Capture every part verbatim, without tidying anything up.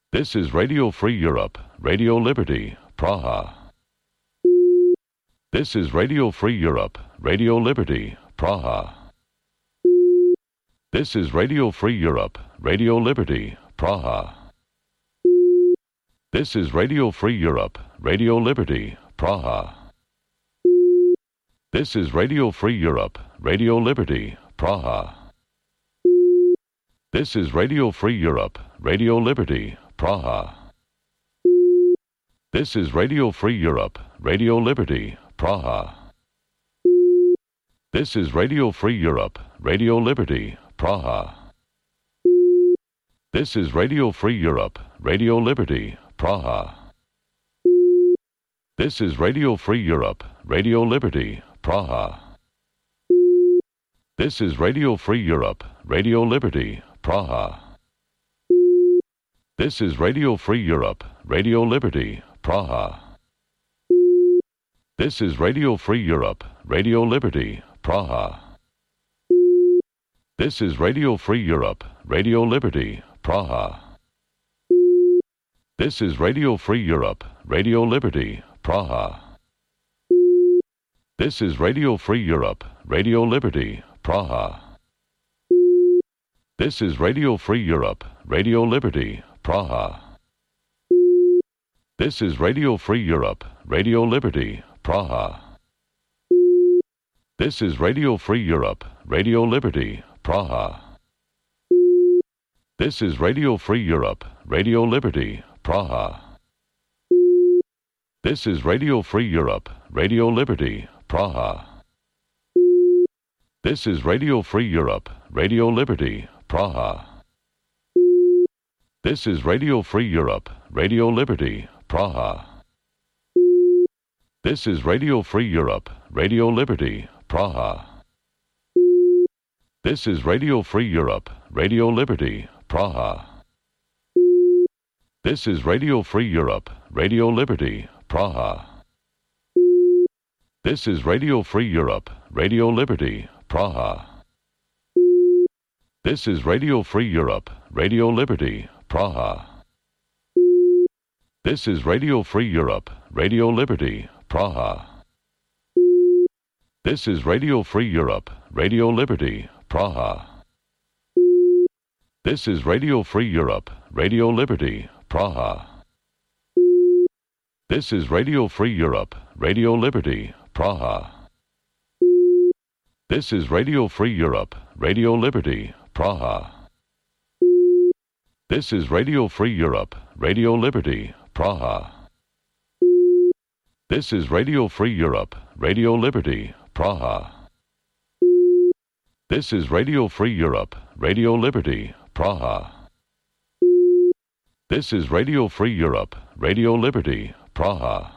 This is Radio Free Europe, Radio Liberty, Praha. This is Radio Free Europe, Radio Liberty, Praha. This is Radio Free Europe, Radio Liberty, Praha. This is Radio Free Europe, Radio Liberty, Praha. This is Radio Free Europe, Radio Liberty, Praha. This is Radio Free Europe, Radio Liberty, Praha. This is Radio Free Europe, Radio Liberty, Praha. This is Radio Free Europe, Radio Liberty, Praha. This is Radio Free Europe, Radio Liberty, Praha. This is Radio Free Europe, Radio Liberty, Praha. This is Radio Free Europe, Radio Liberty, Praha. This is Radio Free Europe, Radio Liberty, Praha. This is Radio Free Europe, Radio Liberty, Praha. This is Radio Free Europe, Radio Liberty, Praha. This is Radio Free Europe, Radio Liberty, Praha. This is Radio Free Europe, Radio Liberty, Praha. This is Radio Free Europe, Radio Liberty, Praha. This is Radio Free Europe, Radio Liberty, Praha. This is Radio Free Europe, Radio Liberty, Praha. This is Radio Free Europe, Radio Liberty, Praha. This is Radio Free Europe, Radio Liberty, Praha. This is Radio Free Europe, Radio Liberty, Praha. This is Radio Free Europe, Radio Liberty, Praha. This is Radio Free Europe, Radio Liberty, Praha. This is Radio Free Europe, Radio Liberty, Praha. This is Radio Free Europe, Radio Liberty, Praha. This is Radio Free Europe, Radio Liberty, Praha. This is Radio Free Europe, Radio Liberty, Praha. This is Radio Free Europe, Radio Liberty, Praha. This is Radio Free Europe, Radio Liberty, Praha. This is Radio Free Europe, Radio Liberty, Praha. This is Radio Free Europe, Radio Liberty, Praha. This is Radio Free Europe, Radio Liberty, Praha. This is Radio Free Europe, Radio Liberty, Praha. This is Radio Free Europe, Radio Liberty, Praha. This is Radio Free Europe, Radio Liberty, Praha. This is Radio Free Europe, Radio Liberty, Praha.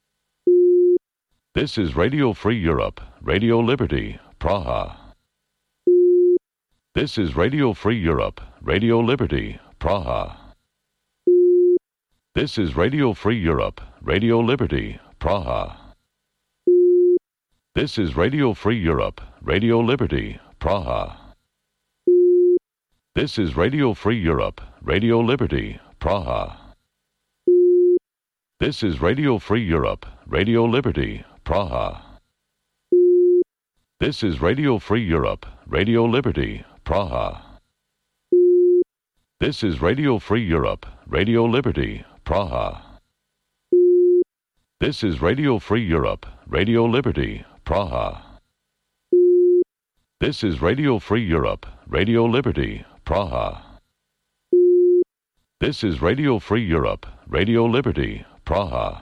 This is Radio Free Europe, Radio Liberty, Praha. This is Radio Free Europe, Radio Liberty, Praha. This is Radio Free Europe, Radio Liberty, Praha. This is Radio Free Europe, Radio Liberty, Praha. This is Radio Free Europe, Radio Liberty, Praha. This is Radio Free Europe, Radio Liberty, Praha. This is Radio Free Europe, Radio Liberty, Praha. This is Radio Free Europe, Radio Liberty, Praha. This is Radio Free Europe, Radio Liberty, Praha. This is Radio Free Europe, Radio Liberty, Praha. This is Radio Free Europe, Radio Liberty, Praha.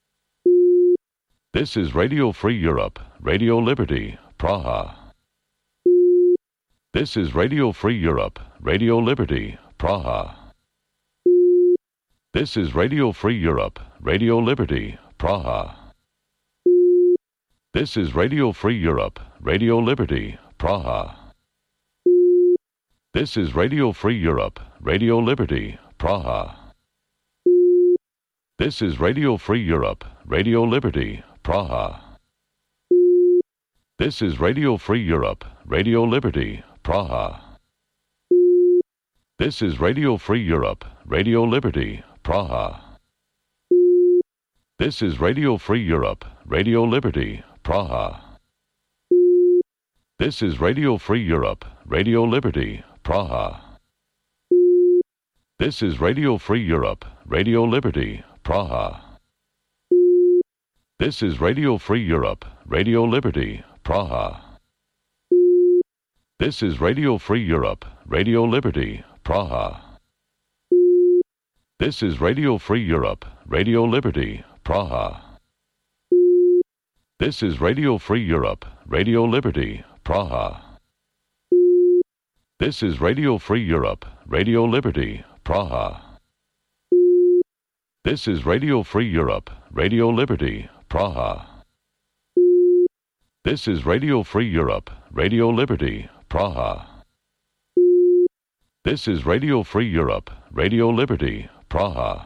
This is Radio Free Europe, Radio Liberty, Praha. This is Radio Free Europe, Radio Liberty, Praha. This is Radio Free Europe, Radio Liberty, Praha. This is Radio Free Europe, Radio Liberty, Praha. This is Radio Free Europe, Radio Liberty, Praha. This is Radio Free Europe, Radio Liberty, Praha. This is Radio Free Europe, Radio Liberty, Praha. This is Radio Free Europe, Radio Liberty, Praha. This is Radio Free Europe, Radio Liberty, Praha. This is Radio Free Europe, Radio Liberty, Praha. This is Radio Free Europe, Radio Liberty, Praha. This is Radio Free Europe, Radio Liberty, Praha. This is Radio Free Europe, Radio Liberty, Praha. This is Radio Free Europe, Radio Liberty, Praha. This is Radio Free Europe, Radio Liberty, Praha. This is Radio Free Europe, Radio Liberty, Praha. This is Radio Free Europe, Radio Liberty, Praha. This is Radio Free Europe, Radio Liberty, Praha. This is Radio Free Europe, Radio Liberty, Praha.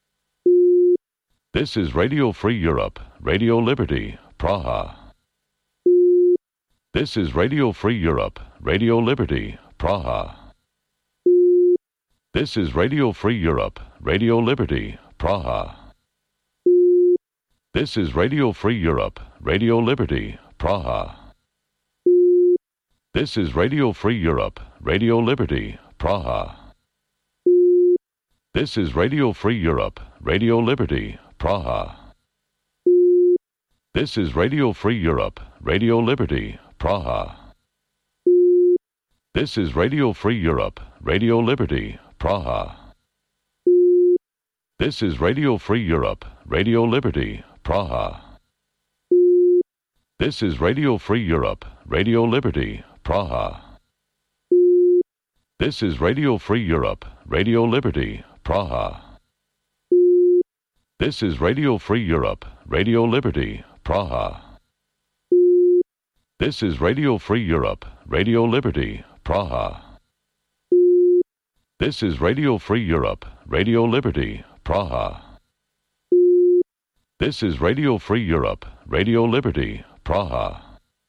This is Radio Free Europe, Radio Liberty, Praha. This is Radio Free Europe, Radio Liberty, Praha. This is Radio Free Europe, Radio Liberty, Praha. This is Radio Free Europe, Radio Liberty, Praha. This is Radio Free Europe, Radio Liberty, Praha. This is Radio Free Europe, Radio Liberty, Praha. This is Radio Free Europe, Radio Liberty, Praha. This is Radio Free Europe, Radio Liberty, Praha. This is Radio Free Europe, Radio Liberty, Praha. This is Radio Free Europe, Radio Liberty, Praha. This is Radio Free Europe, Radio Liberty, Praha. This is Radio Free Europe, Radio Liberty, Praha. This is Radio Free Europe, Radio Liberty, Praha. This is Radio Free Europe, Radio Liberty, Praha. This is Radio Free Europe, Radio Liberty, Praha.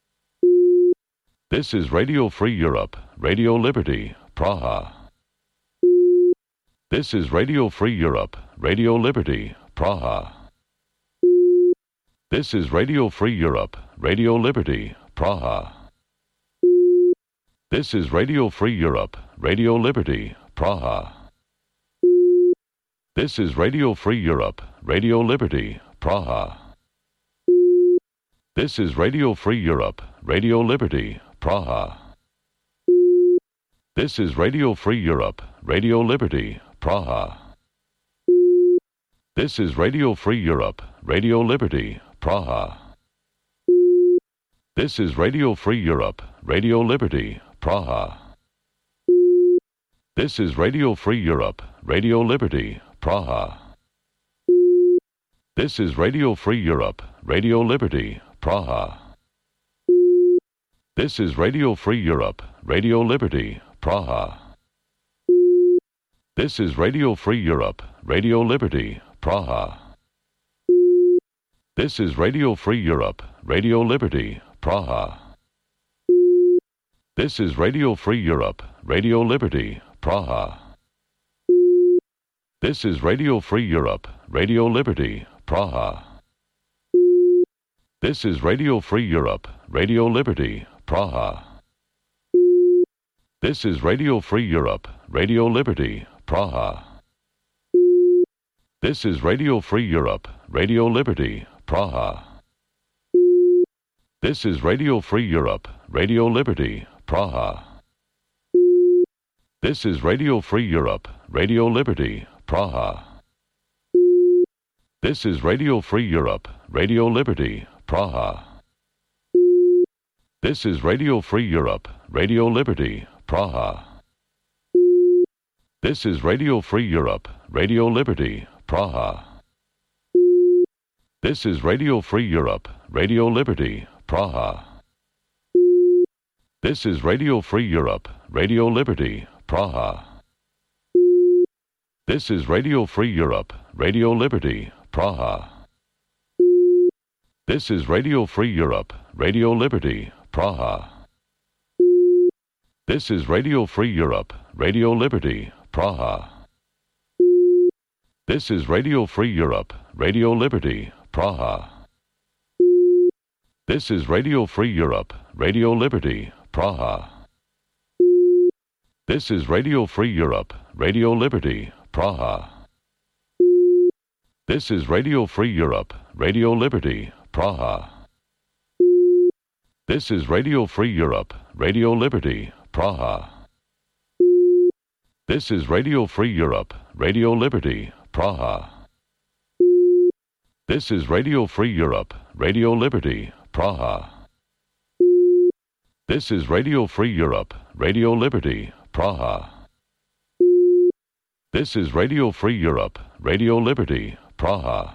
This is Radio Free Europe, Radio Liberty, Praha. This is Radio Free Europe, Radio Liberty, Praha. This is Radio Free Europe, Radio Liberty, Praha. This is Radio Free Europe, Radio Liberty, Praha. This is Radio Free Europe, Radio Liberty, Praha. This is Radio Free Europe, Radio Liberty, Praha. This is Radio Free Europe, Radio Liberty, Praha. This is Radio Free Europe, Radio Liberty, Praha. This is Radio Free Europe, Radio Liberty, Praha. This is Radio Free Europe, Radio Liberty, Praha. This is Radio Free Europe, Radio Liberty, Praha. This is Radio Free Europe, Radio Liberty, Praha. This is Radio Free Europe, Radio Liberty, Praha. This is Radio Free Europe, Radio Liberty, Praha. This is Radio Free Europe, Radio Liberty, Praha. This is Radio Free Europe, Radio Liberty, Praha. This is Radio Free Europe, Radio Liberty, Praha. This is Radio Free Europe, Radio Liberty, Praha. This is Radio Free Europe, Radio Liberty, Praha. This is Radio Free Europe, Radio Liberty, Praha. This is Radio Free Europe, Radio Liberty, Praha. This is Radio Free Europe, Radio Liberty, Praha. This is Radio Free Europe, Radio Liberty, Praha. This is Radio Free Europe, Radio Liberty, Praha. This is Radio Free Europe, Radio Liberty, Praha. This is Radio Free Europe, Radio Liberty, Praha. This is Radio Free Europe, Radio Liberty, Praha. This is Radio Free Europe, Radio Liberty, Praha. This is Radio Free Europe, Radio Liberty, Praha. This is Radio Free Europe, Radio Liberty, Praha. This is Radio Free Europe, Radio Liberty, Praha. This is Radio Free Europe, Radio Liberty, Praha. This is Radio Free Europe, Radio Liberty, Praha. This is Radio Free Europe, Radio Liberty, Praha. This is Radio Free Europe, Radio Liberty, Praha. This is Radio Free Europe, Radio Liberty, Praha. This is Radio Free Europe, Radio Liberty, Praha. This is Radio Free Europe, Radio Liberty, Praha.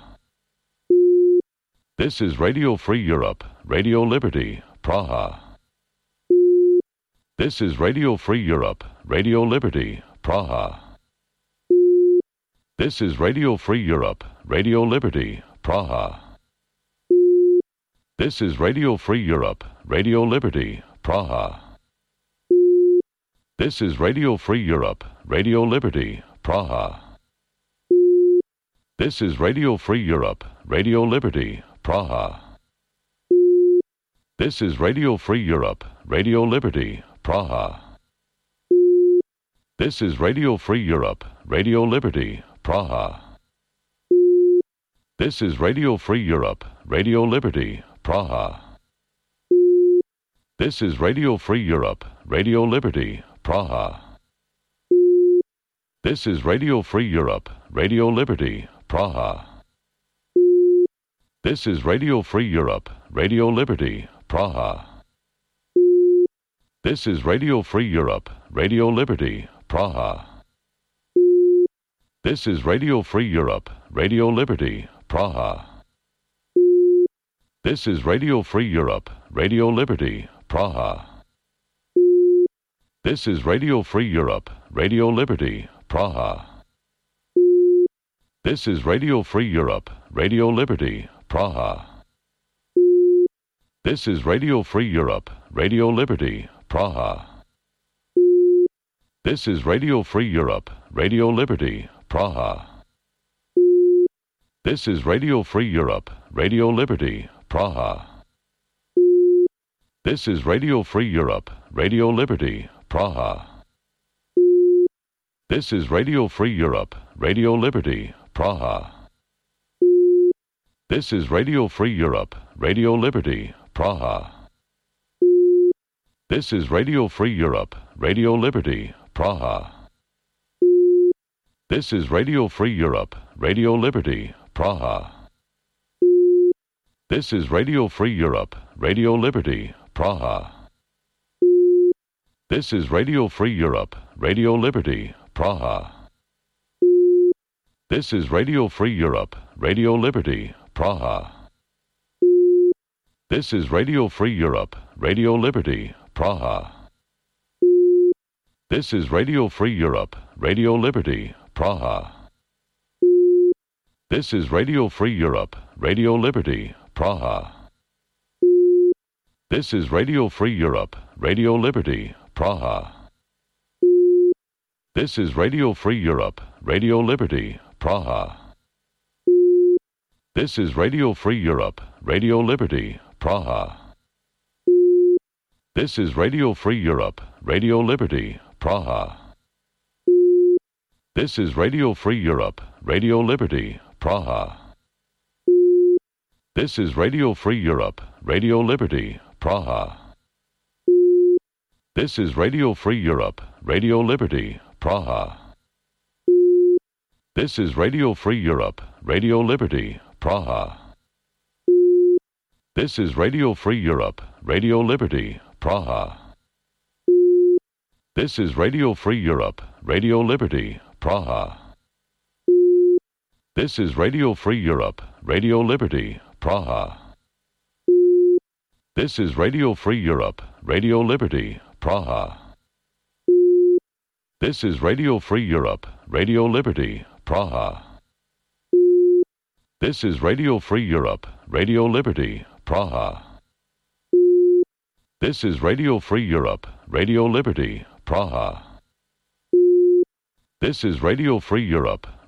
This is Radio Free Europe, Radio Liberty, Praha. This is Radio Free Europe, Radio Liberty, Praha. This is Radio Free Europe, Radio Liberty, Praha. This is Radio Free Europe, Radio Liberty, Praha. This is Radio Free Europe, Radio Liberty, Praha. This is Radio Free Europe, Radio Liberty, Praha. This is Radio Free Europe, Radio Liberty, Praha. This is Radio Free Europe, Radio Liberty, Praha. This is Radio Free Europe, Radio Liberty, Praha. This is Radio Free Europe, Radio Liberty, Praha. This is Radio Free Europe, Radio Liberty, Praha. This is Radio Free Europe, Radio Liberty, Praha. This is Radio Free Europe, Radio Liberty, Praha. This is Radio Free Europe, Radio Liberty, Praha. This is Radio Free Europe, Radio Liberty, Praha. This is Radio Free Europe, Radio Liberty, Praha. This is Radio Free Europe, Radio Liberty, Praha. This is Radio Free Europe, Radio Liberty, Praha. This is Radio Free Europe, Radio Liberty, Praha. This is Radio Free Europe, Radio Liberty, Praha. This is Radio Free Europe, Radio Liberty, Praha. This is Radio Free Europe, Radio Liberty, Praha. This is Radio Free Europe, Radio Liberty, Praha. This is Radio Free Europe, Radio Liberty, Praha. This is Radio Free Europe, Radio Liberty, Praha. This is Radio Free Europe, Radio Liberty, Praha. This is Radio Free Europe, Radio Liberty, Praha. This is Radio Free Europe, Radio Liberty, Praha. This is Radio Free Europe, Radio Liberty, Praha. This is Radio Free Europe, Radio Liberty, Praha. This is Radio Free Europe, Radio Liberty, Praha. This is Radio Free Europe, Radio Liberty, Praha. This is Radio Free Europe, Radio Liberty, Praha. This is Radio Free Europe, Radio Liberty, Praha. This is Radio Free Europe, Radio Liberty, Praha. This is Radio Free Europe, Radio Liberty, Praha. This is Radio Free Europe, Radio Liberty, Praha. This is Radio Free Europe, Radio Liberty, Praha. This is Radio Free Europe, Radio Liberty, Praha. This is Radio Free Europe, Radio Liberty, Praha. This is Radio Free Europe, Radio Liberty, Praha. This is Radio Free Europe, Radio Liberty, Praha. This is Radio Free Europe, Radio Liberty, Praha. This is Radio Free Europe, Radio Liberty, Praha. This is Radio Free Europe, Radio Liberty, Praha. This is Radio Free Europe, Radio Liberty, Praha. This is Radio Free Europe,